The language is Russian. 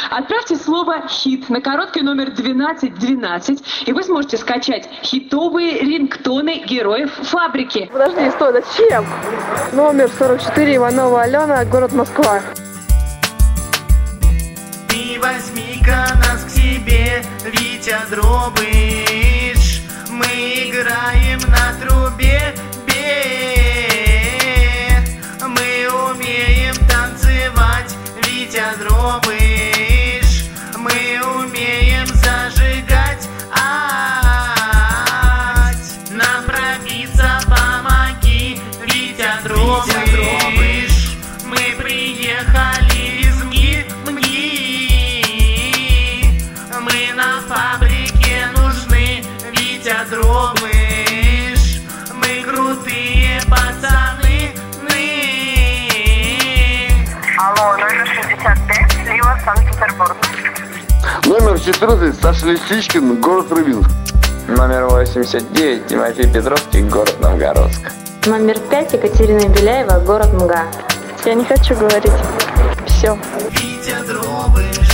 Отправьте слово «хит» на короткий номер 1212, и вы сможете скачать хитовые рингтоны героев «Фабрики». Подожди, стой, зачем? Номер 44, Иванова Алена, город Москва. Ты возьми-ка нас к себе, Витя Дробыш. Мы играем на трубе, мы умеем танцевать, Витя Дробыш. Мы умеем зажигать, нам пробиться помоги, Витя Дробыш. Мы приехали из МГИ, мы на фабрике нужны, Витя Дробыш. Мы крутые пацаны. Алло, номер 65, Слива, Санкт-Петербург. Номер 14, Саша Лисичкин, город Рыбинск. Номер 89, Тимофей Петровский, город Новгородск. Номер 5, Екатерина Беляева, город МГА. Я не хочу говорить. Все. Витя Дробыш.